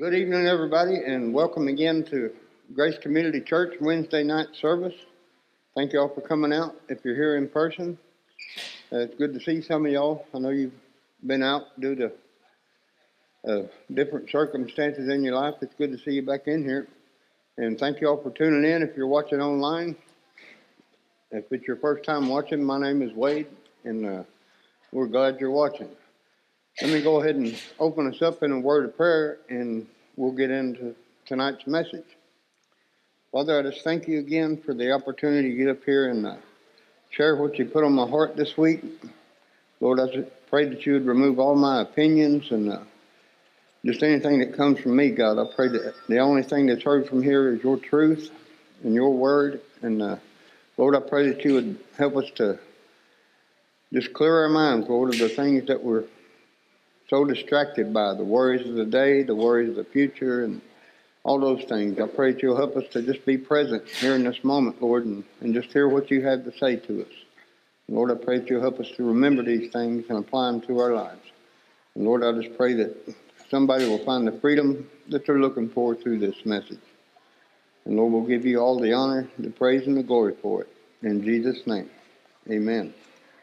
Good evening, everybody, and welcome again to Grace Community Church Wednesday night service. Thank you all for coming out. If you're here in person, it's good to see some of y'all. I know you've been out due to different circumstances in your life. It's good to see you back in here. And thank you all for tuning in. If you're watching online, if it's your first time watching, my name is Wade, and we're glad you're watching. Let me go ahead and open us up in a word of prayer, and we'll get into tonight's message. Father, I just thank you again for the opportunity to get up here and share what you put on my heart this week. Lord, I just pray that you would remove all my opinions and just anything that comes from me, God. I pray that the only thing that's heard from here is your truth and your word. And Lord, I pray that you would help us to just clear our minds, Lord, of the things that we're so distracted by, the worries of the day, the worries of the future, and all those things. I pray that you'll help us to just be present here in this moment, Lord, and just hear what you have to say to us. And Lord, I pray that you'll help us to remember these things and apply them to our lives. And Lord, I just pray that somebody will find the freedom that they're looking for through this message. And Lord, we'll give you all the honor, the praise, and the glory for it. In Jesus' name, amen.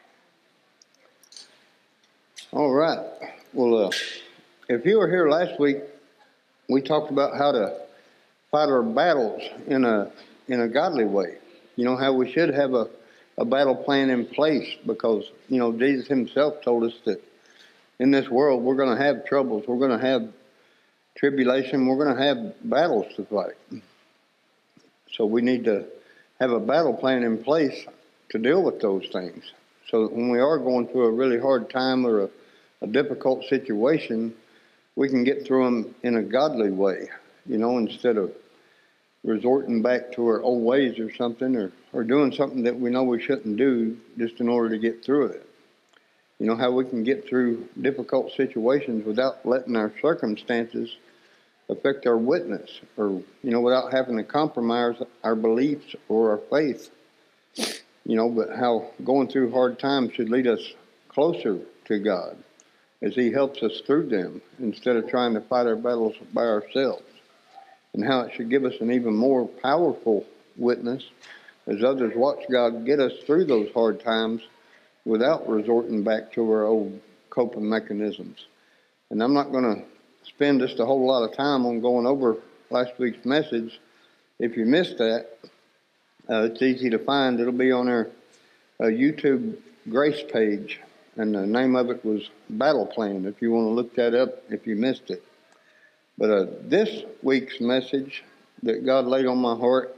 All right. Well, if you were here last week, we talked about how to fight our battles in a godly way. You know, how we should have a battle plan in place because, you know, Jesus himself told us that in this world we're going to have troubles, we're going to have tribulation, we're going to have battles to fight. So we need to have a battle plan in place to deal with those things. So that when we are going through a really hard time or a difficult situation, we can get through them in a godly way, you know, instead of resorting back to our old ways or something, or doing something that we know we shouldn't do just in order to get through it. You know, how we can get through difficult situations without letting our circumstances affect our witness, or, you know, without having to compromise our beliefs or our faith. You know, but how going through hard times should lead us closer to God as he helps us through them instead of trying to fight our battles by ourselves. And how it should give us an even more powerful witness as others watch God get us through those hard times without resorting back to our old coping mechanisms. And I'm not going to spend just a whole lot of time on going over last week's message. If you missed that, it's easy to find. It'll be on our YouTube Grace page, and the name of it was Battle Plan, if you want to look that up if you missed it. But this week's message that God laid on my heart,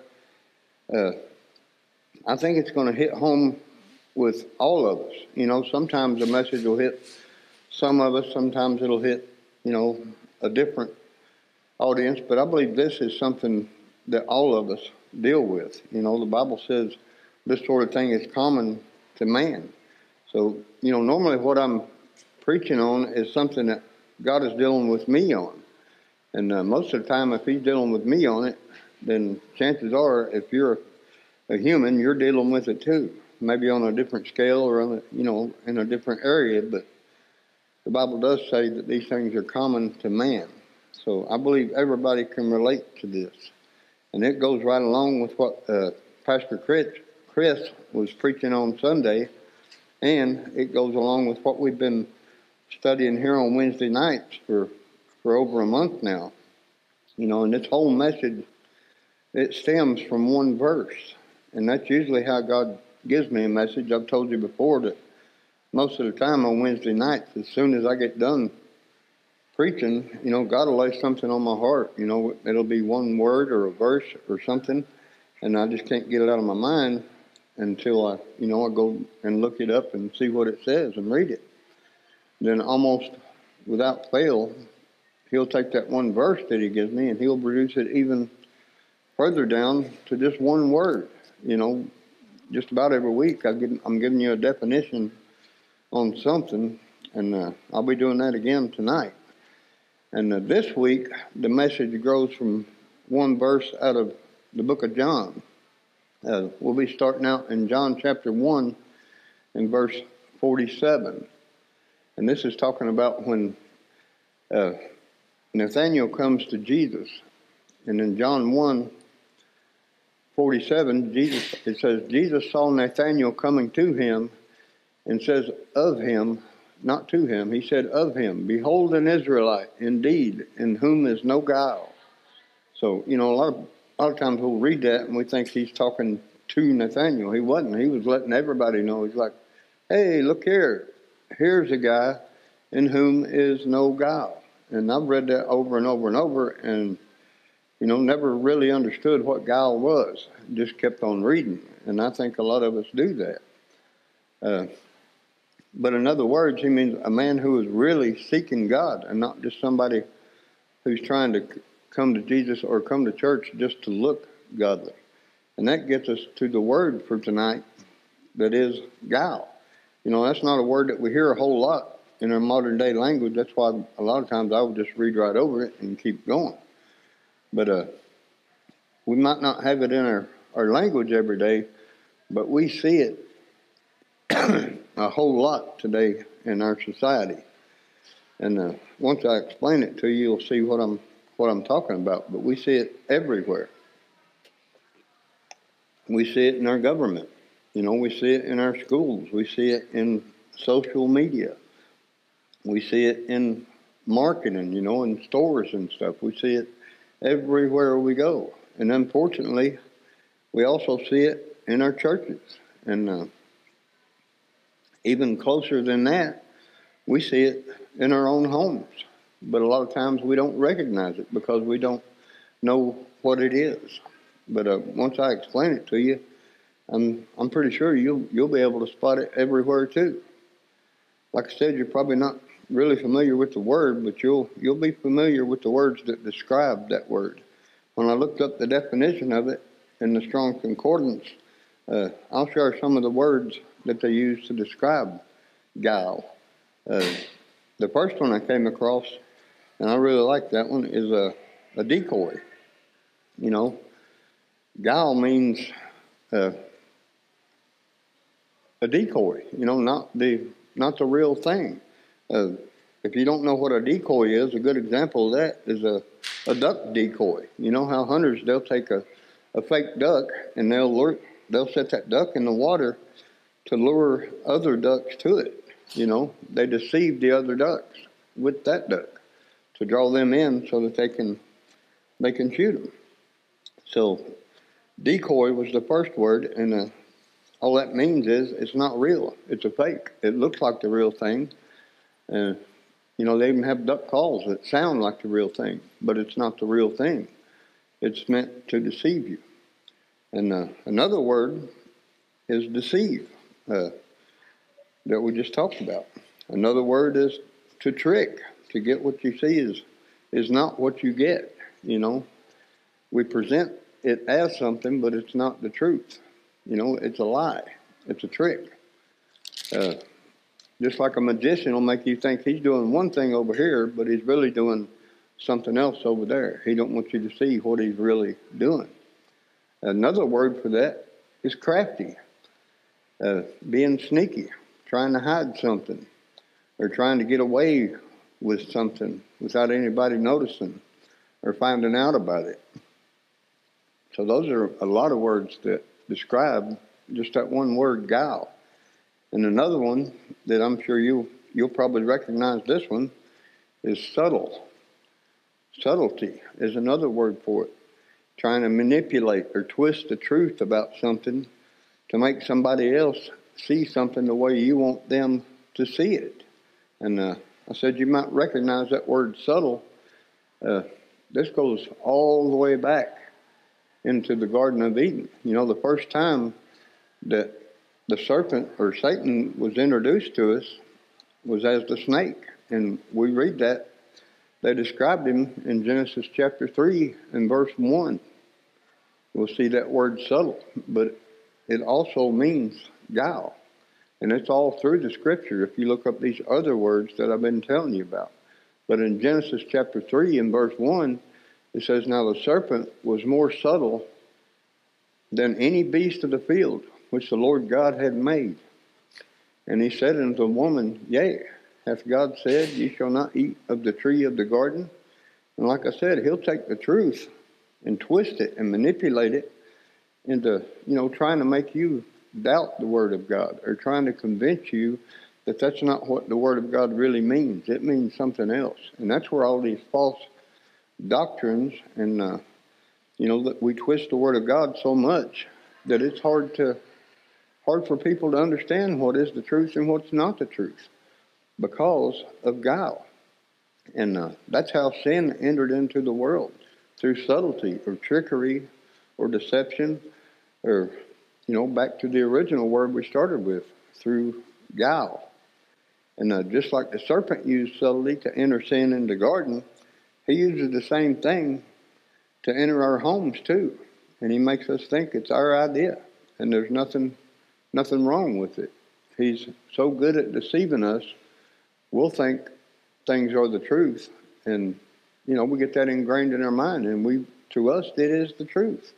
I think it's going to hit home with all of us. You know, sometimes the message will hit some of us, sometimes it'll hit, you know, a different audience, but I believe this is something that all of us deal with. You know, the Bible says this sort of thing is common to man. So, you know, normally what I'm preaching on is something that God is dealing with me on. And most of the time, if he's dealing with me on it, then chances are, if you're a human, you're dealing with it too. Maybe on a different scale or, on a, you know, in a different area. But the Bible does say that these things are common to man. So I believe everybody can relate to this. And it goes right along with what Pastor Chris was preaching on Sunday. And it goes along with what we've been studying here on Wednesday nights for over a month now. You know, and this whole message, it stems from one verse. And that's usually how God gives me a message. I've told you before that most of the time on Wednesday nights, as soon as I get done preaching, you know, God will lay something on my heart. You know, it'll be one word or a verse or something, and I just can't get it out of my mind until I go and look it up and see what it says and read it. Then almost without fail, he'll take that one verse that he gives me and he'll reduce it even further down to just one word. You know, just about every week I'm giving you a definition on something, and I'll be doing that again tonight. And this week, the message grows from one verse out of the book of John. We'll be starting out in John chapter 1 and verse 47. And this is talking about when Nathanael comes to Jesus. And in John 1:47, it says, Jesus saw Nathanael coming to him and says of him, not to him, he said of him, behold an Israelite, indeed, in whom is no guile. So, a lot of times we'll read that and we think he's talking to Nathanael. He wasn't. He was letting everybody know. He's like, hey, look here. Here's a guy in whom is no guile. And I've read that over and over and over and, never really understood what guile was. Just kept on reading. And I think a lot of us do that. But in other words, he means a man who is really seeking God and not just somebody who's trying to come to Jesus or come to church just to look godly. And that gets us to the word for tonight that is guile. That's not a word that we hear a whole lot in our modern day language. That's why a lot of times I would just read right over it and keep going. But we might not have it in our language every day, but we see it a whole lot today in our society. And once I explain it to you, you'll see what I'm talking about. But we see it everywhere. We see it in our government. We see it in our schools. We see it in social media. We see it in marketing, in stores and stuff. We see it everywhere we go. And unfortunately, we also see it in our churches. And even closer than that, we see it in our own homes. But a lot of times we don't recognize it because we don't know what it is. But once I explain it to you, I'm pretty sure you'll be able to spot it everywhere too. Like I said, you're probably not really familiar with the word, but you'll be familiar with the words that describe that word. When I looked up the definition of it in the Strong's Concordance, I'll share some of the words that they use to describe guile. The first one I came across, and I really like that one, is a decoy. Guile means a decoy. Not the real thing. If you don't know what a decoy is, a good example of that is a duck decoy. You know how hunters, they'll take a fake duck and they'll set that duck in the water to lure other ducks to it. They deceive the other ducks with that duck to draw them in so that they can shoot them. So decoy was the first word, and all that means is it's not real. It's a fake. It looks like the real thing. They even have duck calls that sound like the real thing, but it's not the real thing. It's meant to deceive you. And another word is deceive, that we just talked about. Another word is to trick. To get what you see is not what you get. We present it as something, but it's not the truth. It's a lie. It's a trick. Just like a magician will make you think he's doing one thing over here, but he's really doing something else over there. He don't want you to see what he's really doing. Another word for that is crafty. Being sneaky, trying to hide something, or trying to get away with something without anybody noticing or finding out about it. So those are a lot of words that describe just that one word, guile. And another one that I'm sure you'll probably recognize this one is subtle. Subtlety is another word for it. Trying to manipulate or twist the truth about something to make somebody else see something the way you want them to see it. And I said you might recognize that word subtle. This goes all the way back into the Garden of Eden. The first time that the serpent or Satan was introduced to us was as the snake. And we read that. They described him in Genesis chapter 3 and verse 1. We'll see that word subtle, but it also means guile. And it's all through the scripture if you look up these other words that I've been telling you about. But in Genesis chapter 3 and verse 1, it says, now the serpent was more subtle than any beast of the field, which the Lord God had made. And he said unto the woman, yea, hath God said, ye shall not eat of the tree of the garden? And like I said, he'll take the truth and twist it and manipulate it into, trying to make you doubt the Word of God, or trying to convince you that that's not what the Word of God really means. It means something else. And that's where all these false doctrines and, that we twist the Word of God so much that it's hard for people to understand what is the truth and what's not the truth because of guile. And that's how sin entered into the world, through subtlety or trickery or deception, or, back to the original word we started with, through guile. And just like the serpent used subtlety to enter sin in the garden, he uses the same thing to enter our homes too. And he makes us think it's our idea, and there's nothing wrong with it. He's so good at deceiving us, we'll think things are the truth, and we get that ingrained in our mind, and to us it is the truth.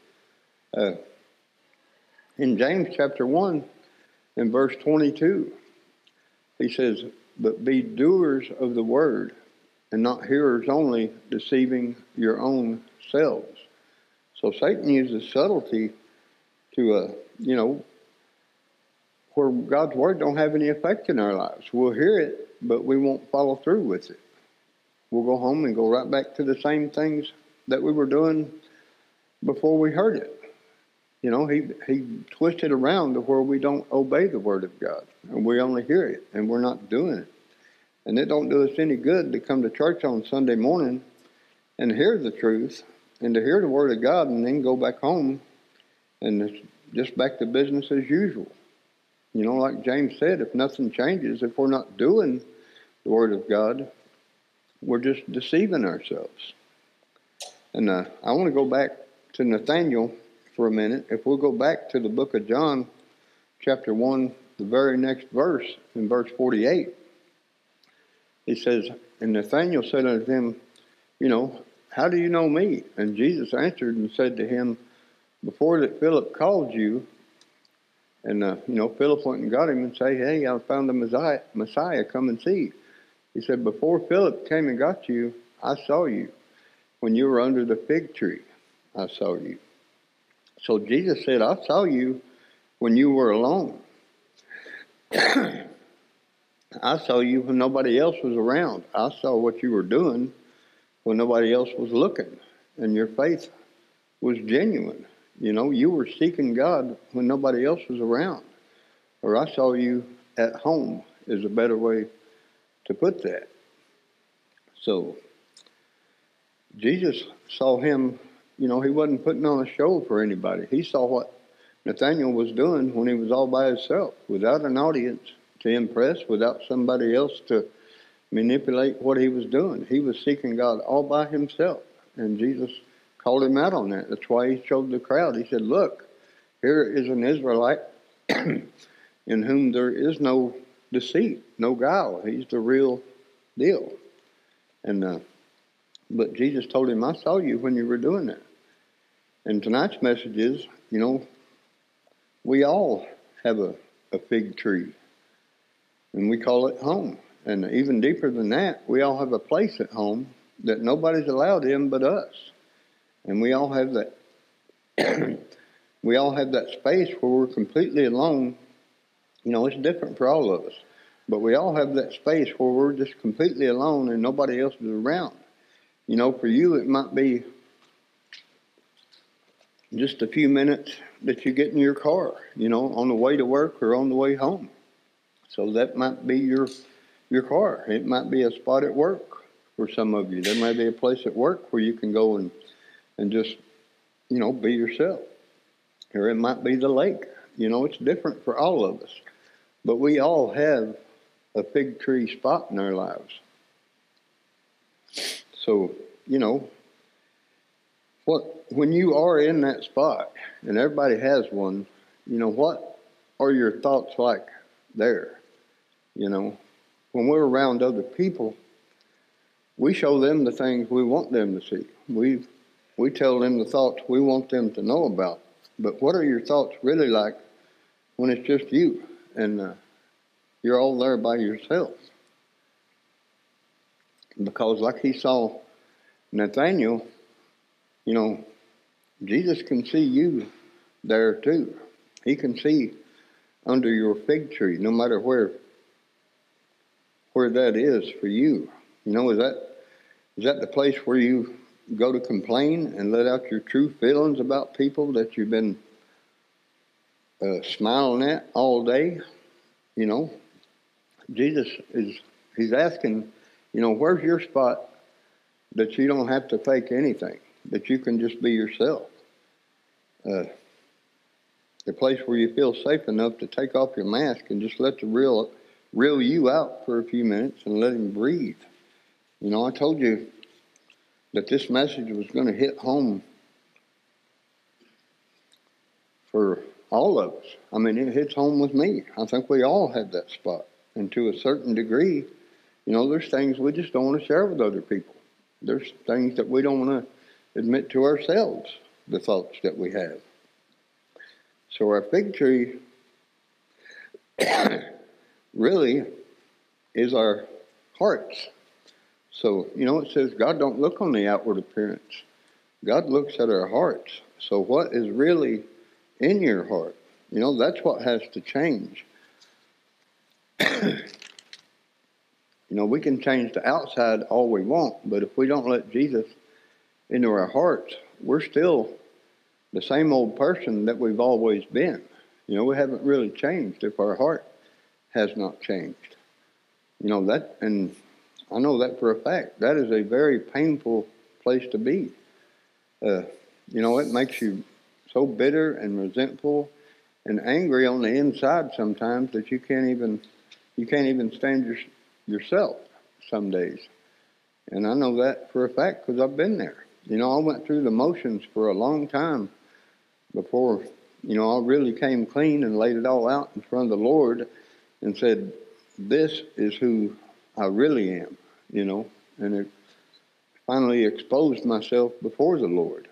In James chapter 1, in verse 22, he says, "But be doers of the word, and not hearers only, deceiving your own selves." So Satan uses subtlety to, where God's word don't have any effect in our lives. We'll hear it, but we won't follow through with it. We'll go home and go right back to the same things that we were doing before we heard it. He twisted around to where we don't obey the Word of God, and we only hear it, and we're not doing it. And it don't do us any good to come to church on Sunday morning and hear the truth, and to hear the Word of God, and then go back home, and it's just back to business as usual. Like James said, if nothing changes, if we're not doing the Word of God, we're just deceiving ourselves. And I want to go back to Nathaniel for a minute. If we'll go back to the book of John, chapter 1, the very next verse, in verse 48, he says, "And Nathanael said unto him, how do you know me?" And Jesus answered and said to him, "Before that Philip called you," and, Philip went and got him and said, "Hey, I found the Messiah, come and see." He said, "Before Philip came and got you, I saw you. When you were under the fig tree, I saw you." So Jesus said, "I saw you when you were alone. I saw you when nobody else was around. I saw what you were doing when nobody else was looking. And your faith was genuine. You were seeking God when nobody else was around. Or I saw you at home," is a better way to put that. So Jesus saw him, he wasn't putting on a show for anybody. He saw what Nathaniel was doing when he was all by himself, without an audience to impress, without somebody else to manipulate what he was doing. He was seeking God all by himself, and Jesus called him out on that. That's why he showed the crowd. He said, "Look, here is an Israelite in whom there is no deceit, no guile. He's the real deal." And but Jesus told him, "I saw you when you were doing that." And tonight's message is, we all have a fig tree, and we call it home. And even deeper than that, we all have a place at home that nobody's allowed in but us. And we all have that we all have that space where we're completely alone. It's different for all of us. But we all have that space where we're just completely alone and nobody else is around. For you, it might be just a few minutes that you get in your car, on the way to work or on the way home. So that might be your car. It might be a spot at work for some of you. There might be a place at work where you can go and just, be yourself. Or it might be the lake. It's different for all of us. But we all have a fig tree spot in our lives. So, when you are in that spot, and everybody has one, what are your thoughts like there? When we're around other people, we show them the things we want them to see. We tell them the thoughts we want them to know about. But what are your thoughts really like when it's just you and you're all there by yourself? Because like he saw Nathaniel, Jesus can see you there too. He can see under your fig tree, no matter where that is for you. Is that the place where you go to complain and let out your true feelings about people that you've been smiling at all day? Jesus he's asking, where's your spot that you don't have to fake anything, that you can just be yourself? The place where you feel safe enough to take off your mask and just let the real you out for a few minutes and let him breathe. I told you that this message was going to hit home for all of us. I mean, it hits home with me. I think we all have that spot. And to a certain degree, there's things we just don't want to share with other people. There's things that we don't want to admit to ourselves, the thoughts that we have. So our fig tree really is our hearts. So, it says God don't look on the outward appearance. God looks at our hearts. So what is really in your heart? That's what has to change. We can change the outside all we want, but if we don't let Jesus into our hearts, we're still the same old person that we've always been. We haven't really changed if our heart has not changed. That, and I know that for a fact. That is a very painful place to be. It makes you so bitter and resentful and angry on the inside sometimes that you can't even stand yourself some days. And I know that for a fact because I've been there. I went through the motions for a long time before, I really came clean and laid it all out in front of the Lord and said, this is who I really am, and it finally exposed myself before the Lord.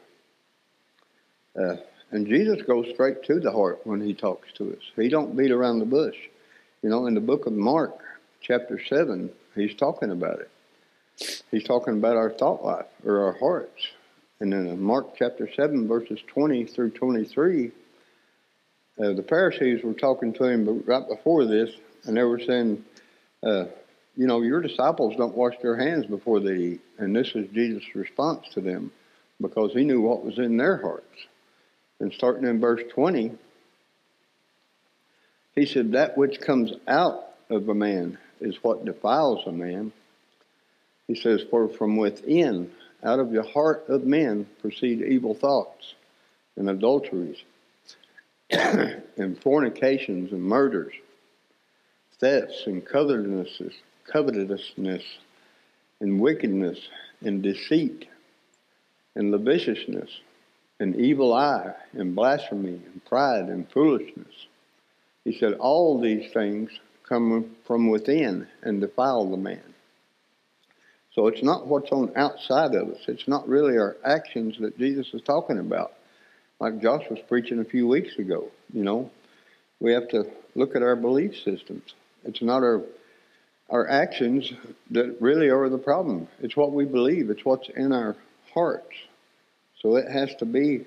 And Jesus goes straight to the heart when he talks to us. He don't beat around the bush. In the book of Mark, chapter 7, he's talking about it. He's talking about our thought life, or our hearts. And in Mark chapter 7, verses 20 through 23, the Pharisees were talking to him right before this, and they were saying, your disciples don't wash their hands before they eat. And this is Jesus' response to them, because he knew what was in their hearts. And starting in verse 20, he said, that which comes out of a man is what defiles a man. He says, for from within, out of the heart of men, proceed evil thoughts and adulteries and fornications and murders, thefts and covetousness and wickedness and deceit and lasciviousness and evil eye and blasphemy and pride and foolishness. He said all these things come from within and defile the man. So it's not what's on outside of us. It's not really our actions that Jesus is talking about. Like Josh was preaching a few weeks ago, we have to look at our belief systems. It's not our actions that really are the problem. It's what we believe. It's what's in our hearts. So it has to be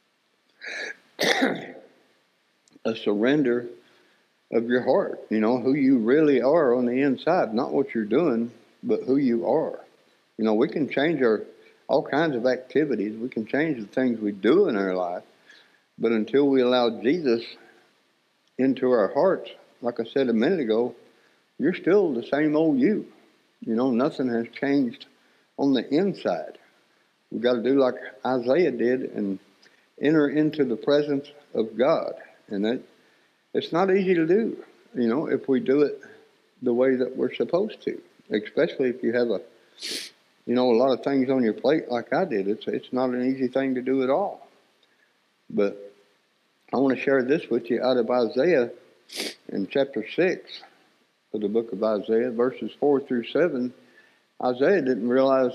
a surrender of your heart, who you really are on the inside, not what you're doing, but who you are. We can change all kinds of activities. We can change the things we do in our life, but until we allow Jesus into our hearts, like I said a minute ago, you're still the same old you. Nothing has changed on the inside. We've got to do like Isaiah did and enter into the presence of God. And it's not easy to do, if we do it the way that we're supposed to, especially if you have a lot of things on your plate like I did. It's not an easy thing to do at all. But I want to share this with you out of Isaiah in chapter 6 of the book of Isaiah, verses 4 through 7. Isaiah didn't realize,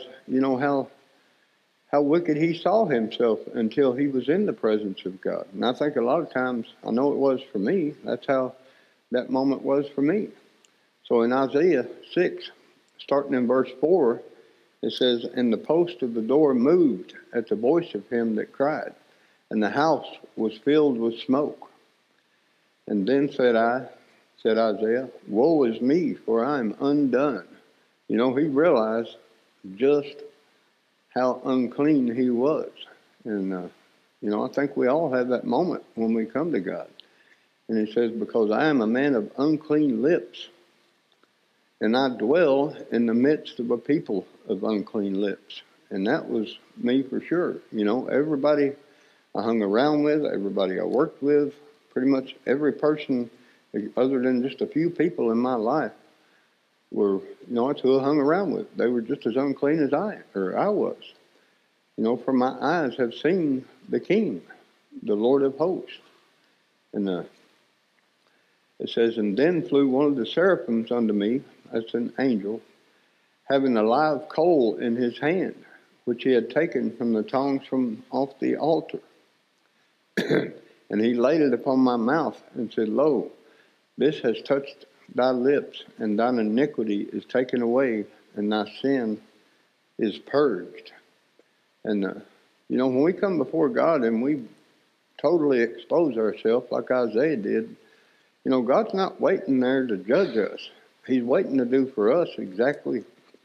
how wicked he saw himself until he was in the presence of God. And I think a lot of times, I know it was for me, that's how that moment was for me. So in Isaiah 6, starting in verse 4, It says, and the post of the door moved at the voice of him that cried, and the house was filled with smoke. And then said Isaiah, woe is me, for I am undone. He realized just how unclean he was. And, I think we all have that moment when we come to God. And he says, because I am a man of unclean lips, and I dwell in the midst of a people of unclean lips. And that was me for sure. Everybody I hung around with, everybody I worked with, pretty much every person other than just a few people in my life were, that's who I hung around with. They were just as unclean as I was. For my eyes have seen the King, the Lord of hosts. And it says, and then flew one of the seraphims unto me, that's an angel, having a live coal in his hand, which he had taken from the tongs from off the altar. And he laid it upon my mouth and said, lo, this has touched thy lips, and thine iniquity is taken away, and thy sin is purged. And, when we come before God and we totally expose ourselves like Isaiah did, God's not waiting there to judge us. He's waiting to do for us exactly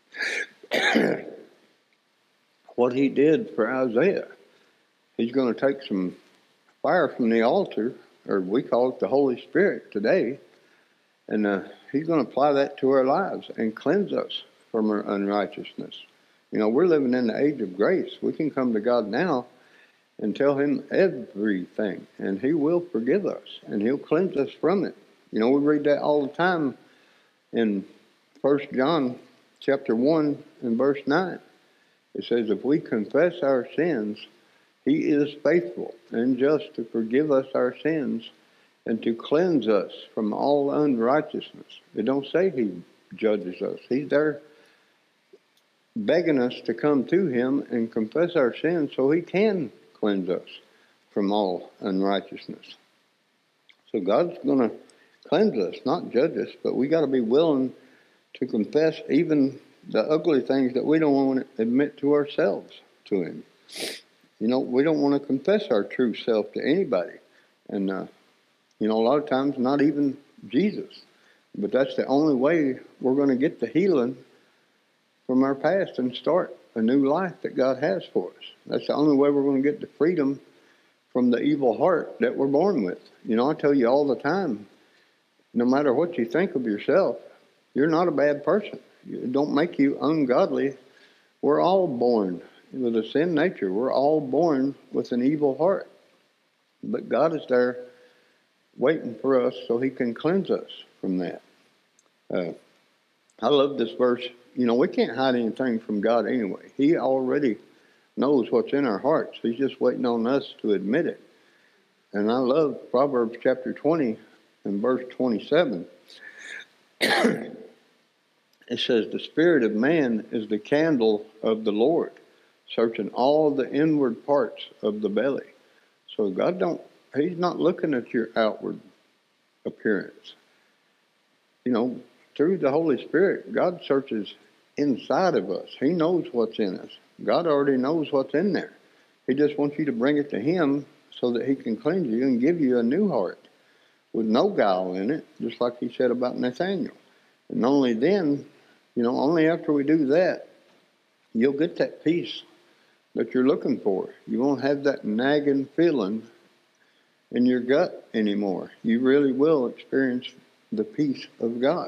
what he did for Isaiah. He's going to take some fire from the altar, or we call it the Holy Spirit today, and he's going to apply that to our lives and cleanse us from our unrighteousness. We're living in the age of grace. We can come to God now and tell him everything, and he will forgive us, and he'll cleanse us from it. We read that all the time in 1 John chapter 1 and verse 9. It says, if we confess our sins, he is faithful and just to forgive us our sins and to cleanse us from all unrighteousness. It don't say he judges us. He's there begging us to come to him and confess our sins so he can cleanse us from all unrighteousness. So God's going to cleanse us, not judge us, but we got to be willing to confess even the ugly things that we don't want to admit to ourselves to him. We don't want to confess our true self to anybody. And, a lot of times not even Jesus. But that's the only way we're going to get the healing from our past and start a new life that God has for us. That's the only way we're going to get the freedom from the evil heart that we're born with. I tell you all the time, no matter what you think of yourself, you're not a bad person. It don't make you ungodly. We're all born with a sin nature. We're all born with an evil heart. But God is there waiting for us so he can cleanse us from that. I love this verse. We can't hide anything from God anyway. He already knows what's in our hearts. He's just waiting on us to admit it. And I love Proverbs chapter 20 and verse 27. It says, the spirit of man is the candle of the Lord, searching all the inward parts of the belly. So he's not looking at your outward appearance. Through the Holy Spirit, God searches inside of us. He knows what's in us. God already knows what's in there. He just wants you to bring it to him so that he can cleanse you and give you a new heart with no guile in it, just like he said about Nathaniel. And only then, only after we do that, you'll get that peace that you're looking for. You won't have that nagging feeling in your gut anymore. You really will experience the peace of God.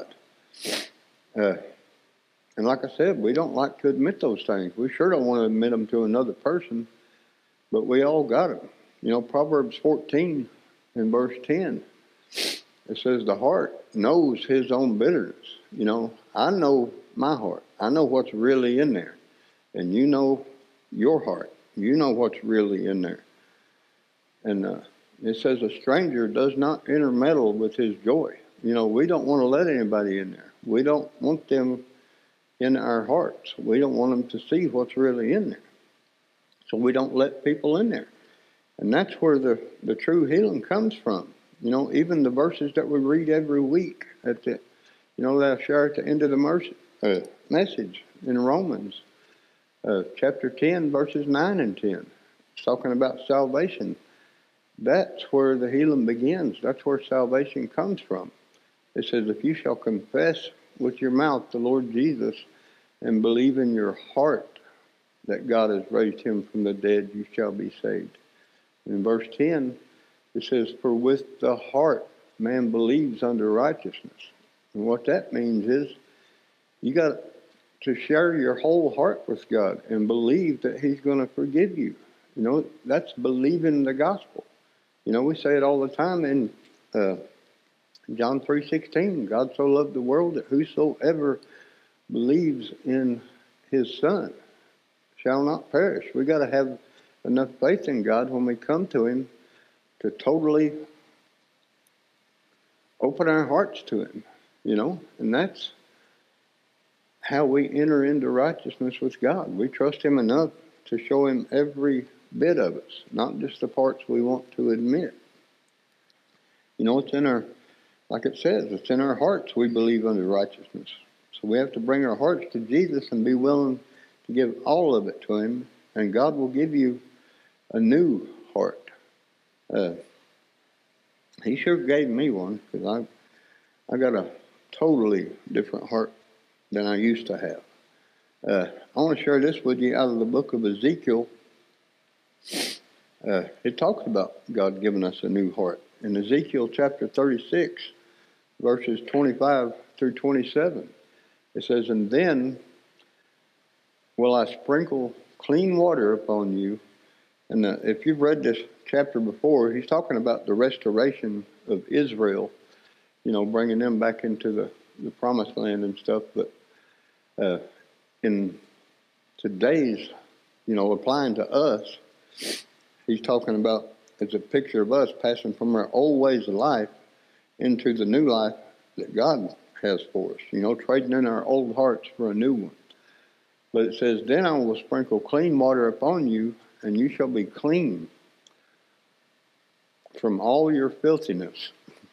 And like I said, we don't like to admit those things. We sure don't want to admit them to another person, but we all got them. Proverbs 14 and verse 10, it says the heart knows his own bitterness. I know my heart. I know what's really in there. And you know your heart. You know what's really in there. And it says a stranger does not intermeddle with his joy. We don't want to let anybody in there. We don't want them in our hearts. We don't want them to see what's really in there. So we don't let people in there. And that's where the true healing comes from. Even the verses that we read every week that I share at the end of the message in Romans. chapter 10, verses 9 and 10. It's talking about salvation. That's where the healing begins. That's where salvation comes from. It says, if you shall confess with your mouth the Lord Jesus and believe in your heart that God has raised him from the dead, you shall be saved. In verse 10, it says, for with the heart man believes unto righteousness. And what that means is you got to share your whole heart with God and believe that he's going to forgive you. You know, that's believing the gospel. You know, we say it all the time in John 3:16. God so loved the world that whosoever believes in his Son shall not perish. We got to have enough faith in God when we come to him to totally open our hearts to him, you know, and that's how we enter into righteousness with God. We trust him enough to show him every bit of us, not just the parts we want to admit. You know, it's in our, like it says, it's in our hearts we believe unto righteousness. So we have to bring our hearts to Jesus and be willing to give all of it to him, and God will give you a new heart. He sure gave me one, because I got a totally different heart than I used to have. I want to share this with you out of the book of Ezekiel. It talks about God giving us a new heart. In Ezekiel chapter 36, verses 25 through 27, it says, and then will I sprinkle clean water upon you. And if you've read this chapter before, he's talking about the restoration of Israel, you know, bringing them back into the promised land and stuff. But in today's, you know, applying to us, he's talking about, it's a picture of us passing from our old ways of life into the new life that God has for us, you know, trading in our old hearts for a new one. But it says, then I will sprinkle clean water upon you, and you shall be clean from all your filthiness,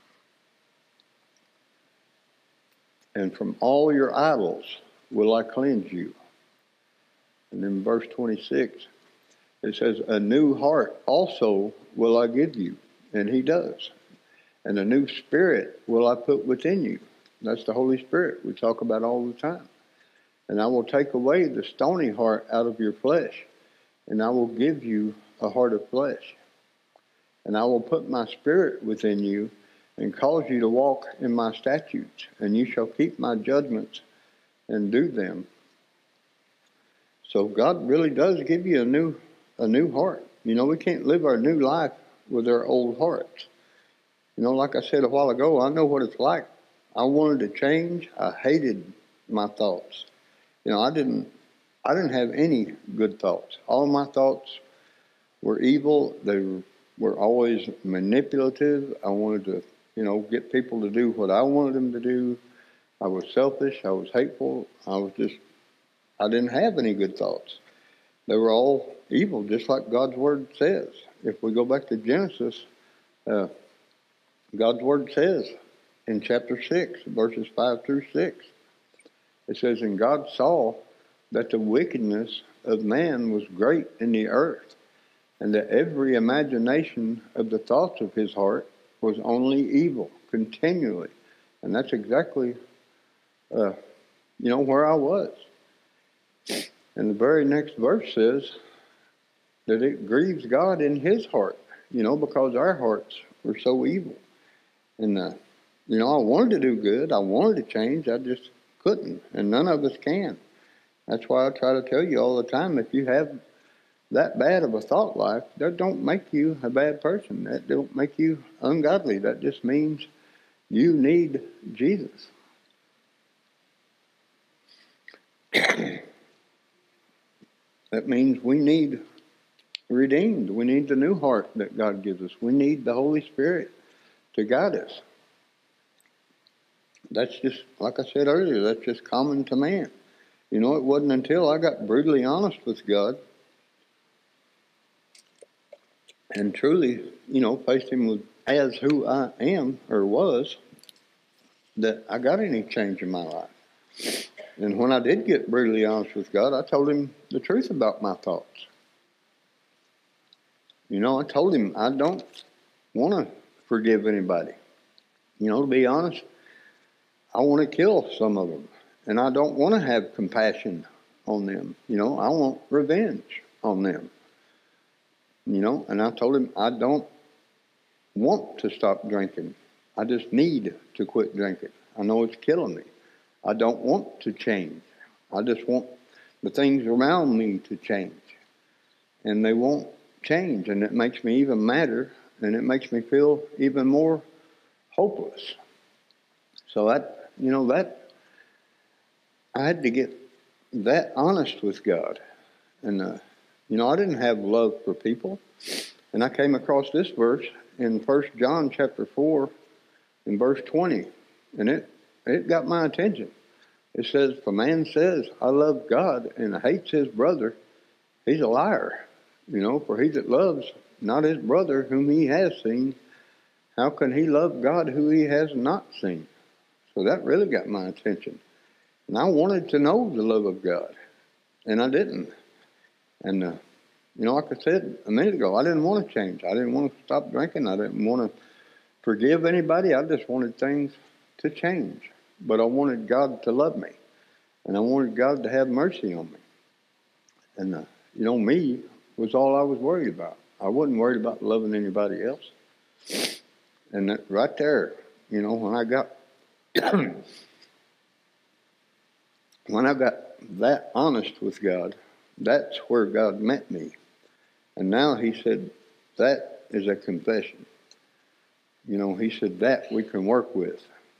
and from all your idols will I cleanse you. And in verse 26, it says, a new heart also will I give you, and he does. And a new spirit will I put within you. That's the Holy Spirit we talk about all the time. And I will take away the stony heart out of your flesh, and I will give you a heart of flesh. And I will put my spirit within you, and cause you to walk in my statutes, and you shall keep my judgments and do them. So God really does give you a new heart. You know, we can't live our new life with our old hearts. You know, like I said a while ago, I know what it's like. I wanted to change. I hated my thoughts. You know, I didn't have any good thoughts. All my thoughts were evil. They were always manipulative. I wanted to, you know, get people to do what I wanted them to do. I was selfish. I was hateful. I didn't have any good thoughts. They were all evil, just like God's Word says. If we go back to Genesis, God's Word says in chapter 6, verses 5 through 6, it says, and God saw that the wickedness of man was great in the earth, and that every imagination of the thoughts of his heart was only evil continually. And that's exactly, you know, where I was. And the very next verse says that it grieves God in his heart, you know, because our hearts were so evil. And, you know, I wanted to do good. I wanted to change. I just couldn't. And none of us can. That's why I try to tell you all the time, if you have that bad of a thought life, that don't make you a bad person. That don't make you ungodly. That just means you need Jesus. That means we need redeemed. We need the new heart that God gives us. We need the Holy Spirit to guide us. That's just, like I said earlier, that's just common to man. You know, it wasn't until I got brutally honest with God and truly, you know, faced him as who I am or was, that I got any change in my life. And when I did get brutally honest with God, I told him the truth about my thoughts. You know, I told him I don't want to forgive anybody. You know, to be honest, I want to kill some of them. And I don't want to have compassion on them. You know, I want revenge on them. You know, and I told him I don't want to stop drinking. I just need to quit drinking. I know it's killing me. I don't want to change. I just want the things around me to change. And they won't change. And it makes me even madder. And it makes me feel even more hopeless. So I had to get that honest with God. And, I didn't have love for people. And I came across this verse in 1 John chapter 4 in verse 20. And it got my attention. It says, if a man says, I love God and hates his brother, he's a liar. You know, for he that loves not his brother whom he has seen, how can he love God who he has not seen? So that really got my attention. And I wanted to know the love of God. And I didn't. And, like I said a minute ago, I didn't want to change. I didn't want to stop drinking. I didn't want to forgive anybody. I just wanted things to change. But I wanted God to love me. And I wanted God to have mercy on me. And, me was all I was worried about. I wasn't worried about loving anybody else. And that right there, when I got when I got that honest with God, that's where God met me. And now he said, that is a confession. He said that we can work with.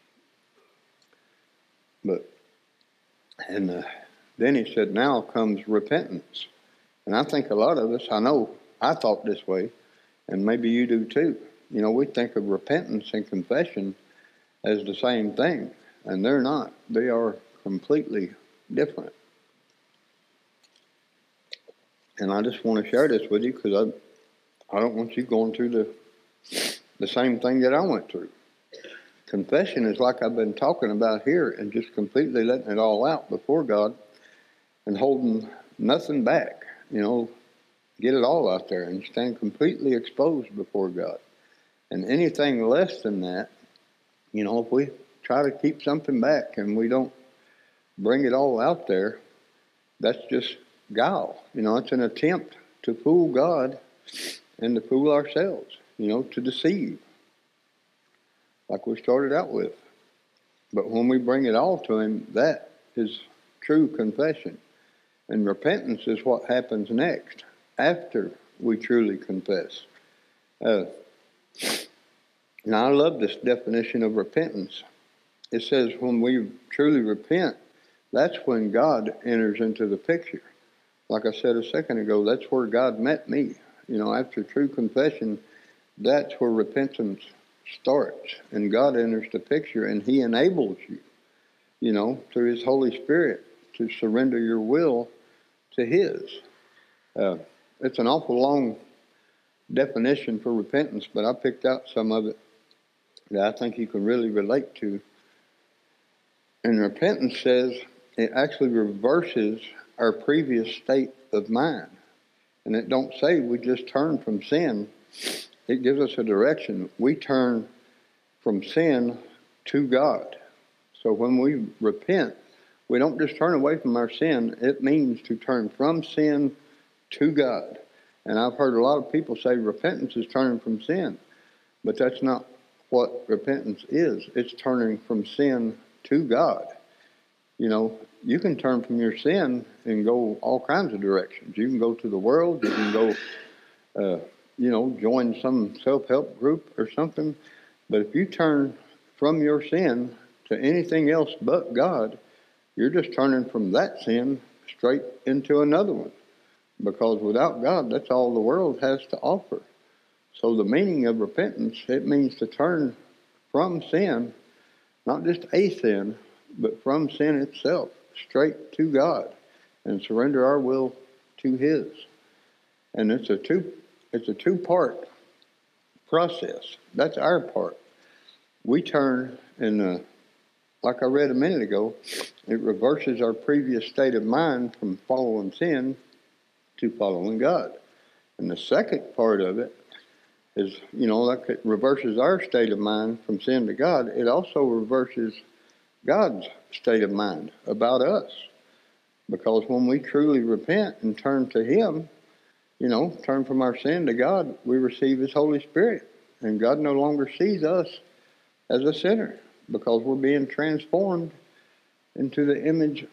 Then he said, now comes repentance. And I think a lot of us, I thought this way, and maybe you do too. We think of repentance and confession as the same thing, and they're not. They are completely different. And I just want to share this with you because I don't want you going through the same thing that I went through. Confession is like I've been talking about here, and just completely letting it all out before God and holding nothing back. Get it all out there and stand completely exposed before God. And anything less than that, if we try to keep something back and we don't bring it all out there, that's just guile. It's an attempt to fool God and to fool ourselves, to deceive, like we started out with. But when we bring it all to Him, that is true confession. And repentance is what happens next, after we truly confess. Now, I love this definition of repentance. It says when we truly repent, that's when God enters into the picture. Like I said a second ago, that's where God met me. After true confession, that's where repentance starts. And God enters the picture, and He enables you, through His Holy Spirit to surrender your will to His. It's an awful long definition for repentance, but I picked out some of it that I think you can really relate to. And repentance says it actually reverses our previous state of mind. And it don't say we just turn from sin. It gives us a direction. We turn from sin to God. So when we repent, we don't just turn away from our sin. It means to turn from sin to God. And I've heard a lot of people say repentance is turning from sin. But that's not what repentance is. It's turning from sin to God. You can turn from your sin and go all kinds of directions. You can go to the world. You can go, join some self-help group or something. But if you turn from your sin to anything else but God, you're just turning from that sin straight into another one. Because without God, that's all the world has to offer. So the meaning of repentance, it means to turn from sin, not just a sin, but from sin itself, straight to God, and surrender our will to His. And it's a two-part process. That's our part. We turn and like I read a minute ago, it reverses our previous state of mind from following sin to following God. And the second part of it is, like it reverses our state of mind from sin to God, it also reverses God's state of mind about us. Because when we truly repent and turn to Him, turn from our sin to God, we receive His Holy Spirit. And God no longer sees us as a sinner because we're being transformed into the image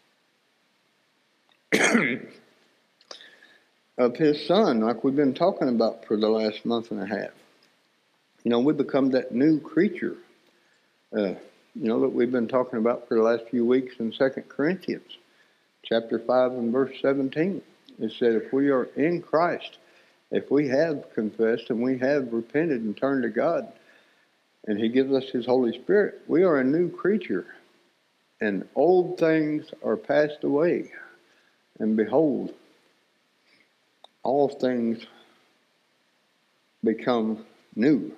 of His Son, like we've been talking about for the last month and a half. We become that new creature, that we've been talking about for the last few weeks in 2 Corinthians, chapter 5 and verse 17. It said, if we are in Christ, if we have confessed and we have repented and turned to God, and He gives us His Holy Spirit, we are a new creature. And old things are passed away. And behold, all things become new.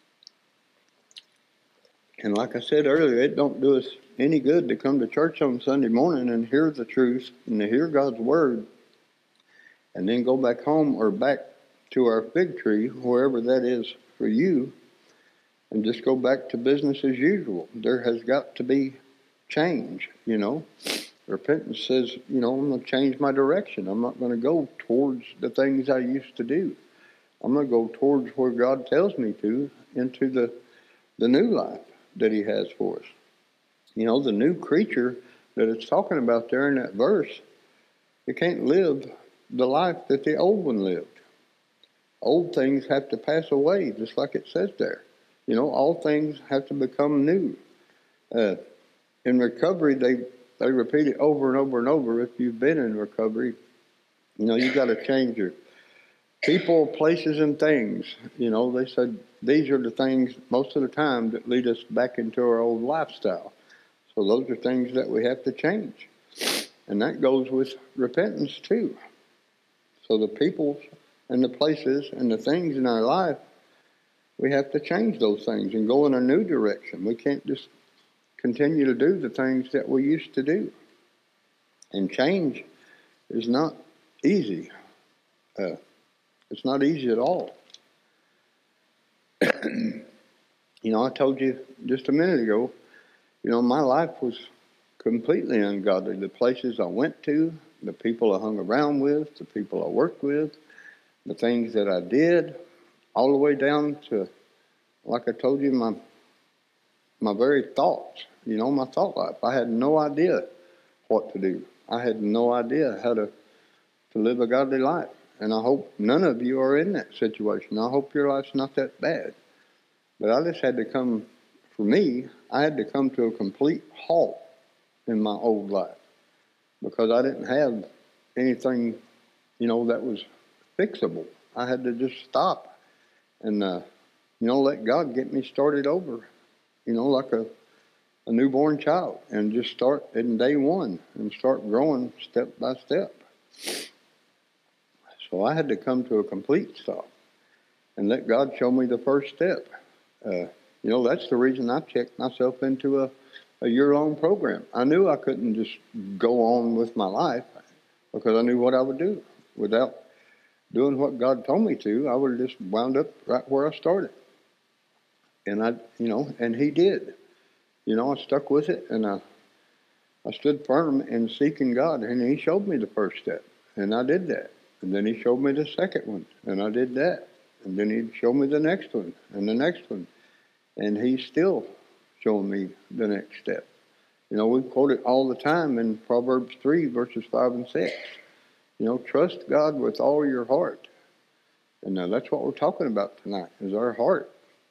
And like I said earlier, it don't do us any good to come to church on Sunday morning and hear the truth and to hear God's Word and then go back home or back to our fig tree, wherever that is for you, and just go back to business as usual. There has got to be change, Repentance says, I'm going to change my direction. I'm not going to go towards the things I used to do. I'm going to go towards where God tells me to, into the new life that He has for us. The new creature that it's talking about there in that verse, you can't live the life that the old one lived. Old things have to pass away, just like it says there. All things have to become new. In recovery, they repeat it over and over and over. If you've been in recovery, you've got to change your people, places, and things. They said these are the things most of the time that lead us back into our old lifestyle. So those are things that we have to change. And that goes with repentance too. So the people and the places and the things in our life, we have to change those things and go in a new direction. We can't just continue to do the things that we used to do. And change is not easy. It's not easy at all. I told you just a minute ago, my life was completely ungodly. The places I went to, the people I hung around with, the people I worked with, the things that I did, all the way down to, like I told you, my very thoughts, my thought life. I had no idea what to do. I had no idea how to live a godly life. And I hope none of you are in that situation. I hope your life's not that bad. But I just had to come, for me, I had to come to a complete halt in my old life because I didn't have anything, that was fixable. I had to just stop and, let God get me started over, like a newborn child, and just start in day one and start growing step by step. So I had to come to a complete stop and let God show me the first step. That's the reason I checked myself into a year-long program. I knew I couldn't just go on with my life because I knew what I would do. Without doing what God told me to, I would have just wound up right where I started. And and He did. I stuck with it, and I stood firm in seeking God, and He showed me the first step, and I did that. And then He showed me the second one, and I did that. And then He showed me the next one, and the next one. And He's still showing me the next step. We quote it all the time in Proverbs 3, verses 5 and 6. Trust God with all your heart. And that's what we're talking about tonight, is our heart.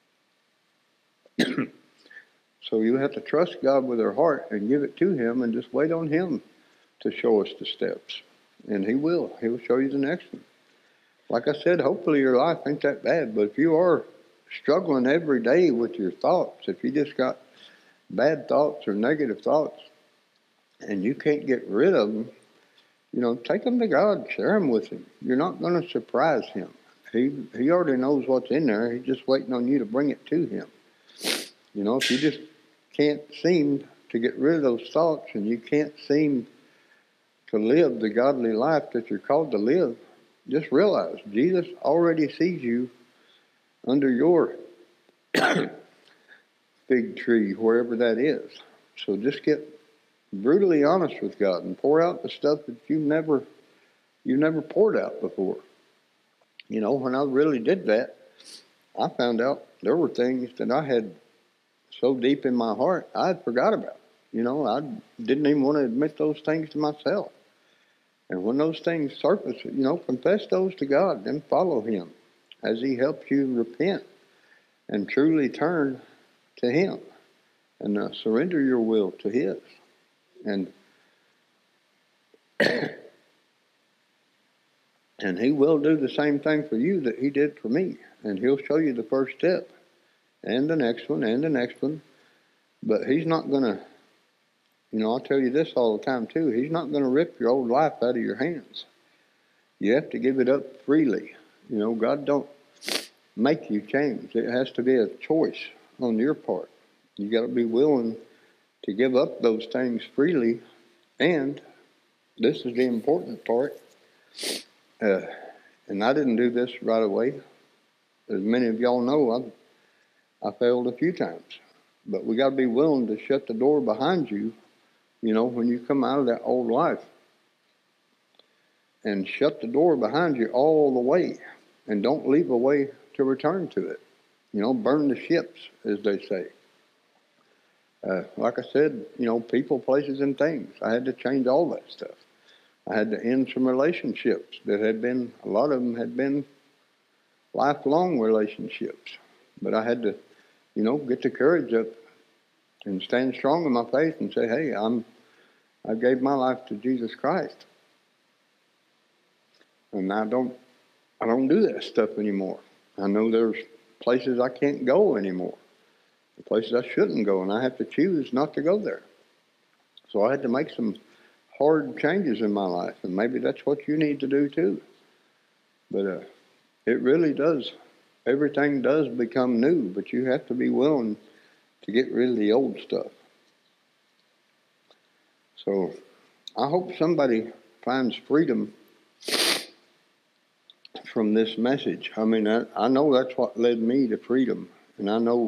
So you have to trust God with our heart and give it to Him and just wait on Him to show us the steps. And He will. He will show you the next one. Like I said, hopefully your life ain't that bad. But if you are struggling every day with your thoughts, if you just got bad thoughts or negative thoughts and you can't get rid of them, take them to God, share them with Him. You're not going to surprise Him. He already knows what's in there. He's just waiting on you to bring it to Him. If you just can't seem to get rid of those thoughts and you can't seem to live the godly life that you're called to live, just realize Jesus already sees you under your fig tree, wherever that is. So just get brutally honest with God and pour out the stuff that you never poured out before. You know, when I really did that, I found out there were things that I had so deep in my heart I had forgot about. You know, I didn't even want to admit those things to myself. And when those things surface, you know, confess those to God, then follow Him as He helps you repent and truly turn to Him and surrender your will to His. And and He will do the same thing for you that He did for me. And He'll show you the first step and the next one and the next one. But He's not going to, you know, I'll tell you this all the time too, He's not going to rip your old life out of your hands. You have to give it up freely. You know, God don't make you change. It has to be a choice on your part. You got to be willing to give up those things freely. And this is the important part. And I didn't do this right away. As many of y'all know, I failed a few times. But we got to be willing to shut the door behind you, you know, when you come out of that old life. And shut the door behind you all the way. And don't leave a way to return to it. You know, burn the ships, as they say. Like I said, you know, people, places, and things. I had to change all that stuff. I had to end some relationships that had been, a lot of them had been lifelong relationships. But I had to, you know, get the courage up and stand strong in my faith and say, hey, I gave my life to Jesus Christ. And I don't do that stuff anymore. I know there's places I can't go anymore. The places I shouldn't go, and I have to choose not to go there. So I had to make some hard changes in my life, and maybe that's what you need to do too. But it really does. Everything does become new, but you have to be willing to get rid of the old stuff. So I hope somebody finds freedom from this message. I mean, I know that's what led me to freedom, and I know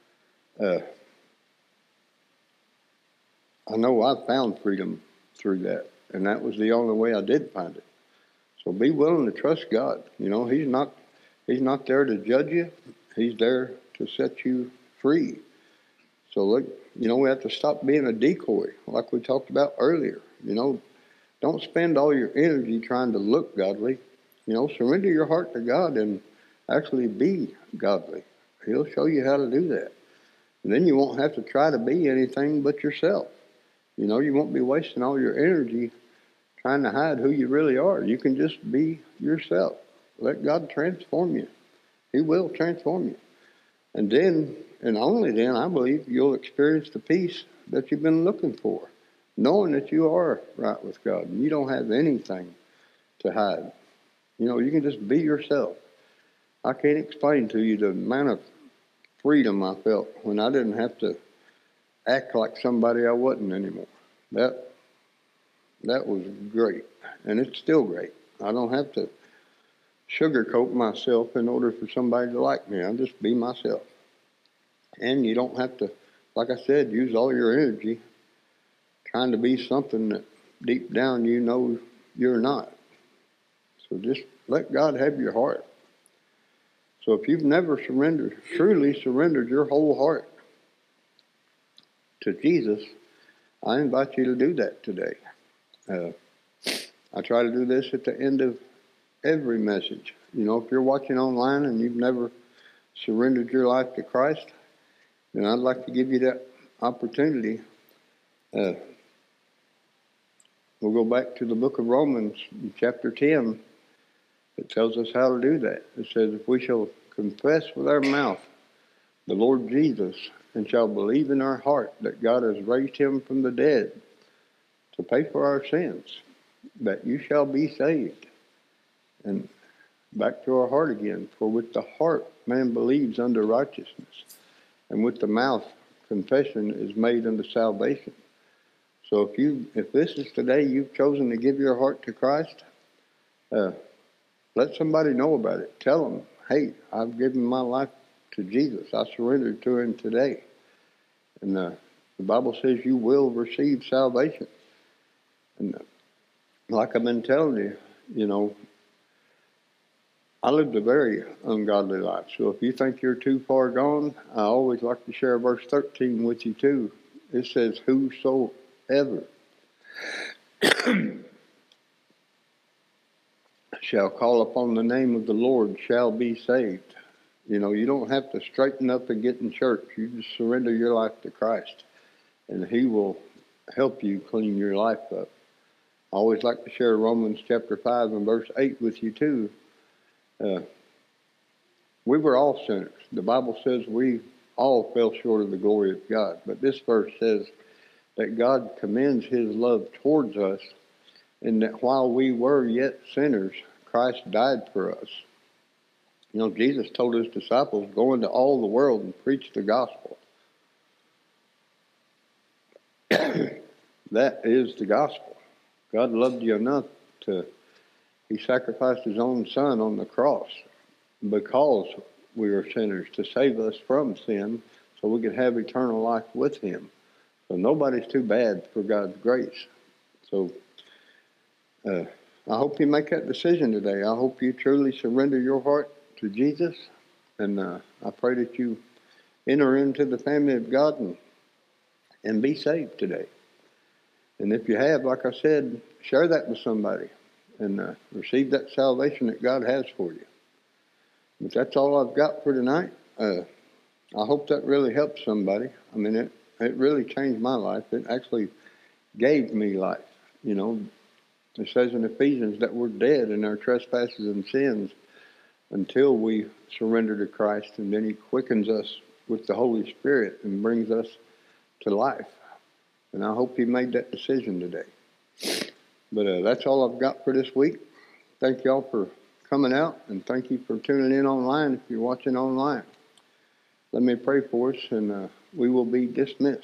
I found freedom through that, and that was the only way I did find it. So be willing to trust God. You know, He's not there to judge you. He's there to set you free. So look, you know, we have to stop being a decoy, like we talked about earlier. You know, don't spend all your energy trying to look godly. You know, surrender your heart to God and actually be godly. He'll show you how to do that. And then you won't have to try to be anything but yourself. You know, you won't be wasting all your energy trying to hide who you really are. You can just be yourself. Let God transform you. He will transform you. And then, and only then, I believe, you'll experience the peace that you've been looking for, knowing that you are right with God and you don't have anything to hide. You know, you can just be yourself. I can't explain to you the amount of freedom I felt when I didn't have to act like somebody I wasn't anymore. That was great, and it's still great. I don't have to sugarcoat myself in order for somebody to like me. I just be myself. And you don't have to, like I said, use all your energy trying to be something that deep down you know you're not. So just let God have your heart. So if you've never truly surrendered your whole heart to Jesus, I invite you to do that today. I try to do this at the end of every message. You know, if you're watching online and you've never surrendered your life to Christ, then I'd like to give you that opportunity. We'll go back to the book of Romans, chapter 10. It tells us how to do that. It says, if we shall confess with our mouth the Lord Jesus and shall believe in our heart that God has raised him from the dead to pay for our sins, that you shall be saved. And back to our heart again. For with the heart man believes unto righteousness, and with the mouth confession is made unto salvation. So if this is today you've chosen to give your heart to Christ, let somebody know about it. Tell them, hey, I've given my life to Jesus. I surrendered to him today. And the Bible says you will receive salvation. And like I've been telling you, you know, I lived a very ungodly life. So if you think you're too far gone, I always like to share verse 13 with you too. It says, whosoever shall call upon the name of the Lord shall be saved. You know, you don't have to straighten up and get in church. You just surrender your life to Christ, and he will help you clean your life up. I always like to share Romans chapter 5 and verse 8 with you too. We were all sinners. The Bible says we all fell short of the glory of God. But this verse says that God commends his love towards us, and that while we were yet sinners, Christ died for us. You know, Jesus told his disciples, go into all the world and preach the gospel. That is the gospel. God loved you enough he sacrificed his own son on the cross because we are sinners, to save us from sin so we could have eternal life with him. So nobody's too bad for God's grace. So I hope you make that decision today. I hope you truly surrender your heart to Jesus. And I pray that you enter into the family of God and be saved today. And if you have, like I said, share that with somebody and receive that salvation that God has for you. But that's all I've got for tonight. I hope that really helps somebody. I mean, it really changed my life. It actually gave me life. You know, it says in Ephesians that we're dead in our trespasses and sins until we surrender to Christ, and then he quickens us with the Holy Spirit and brings us to life. And I hope you made that decision today. But that's all I've got for this week. Thank y'all for coming out, and thank you for tuning in online if you're watching online. Let me pray for us, and we will be dismissed.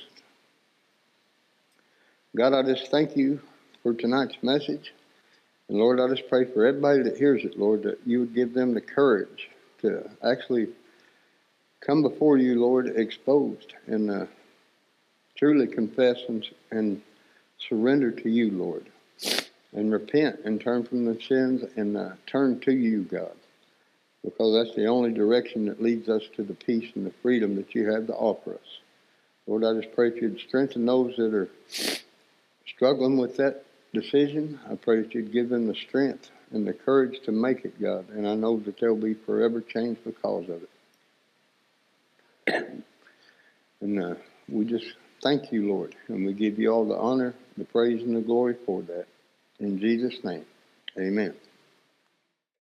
God, I just thank you for tonight's message. And Lord, I just pray for everybody that hears it, Lord, that you would give them the courage to actually come before you, Lord, exposed, and truly confess and surrender to you, Lord, and repent and turn from the sins and turn to you, God, because that's the only direction that leads us to the peace and the freedom that you have to offer us. Lord, I just pray that you'd strengthen those that are struggling with that decision. I pray that you'd give them the strength and the courage to make it, God, and I know that they'll be forever changed because of it. And we just thank you, Lord, and we give you all the honor, the praise, and the glory for that. In Jesus' name, amen.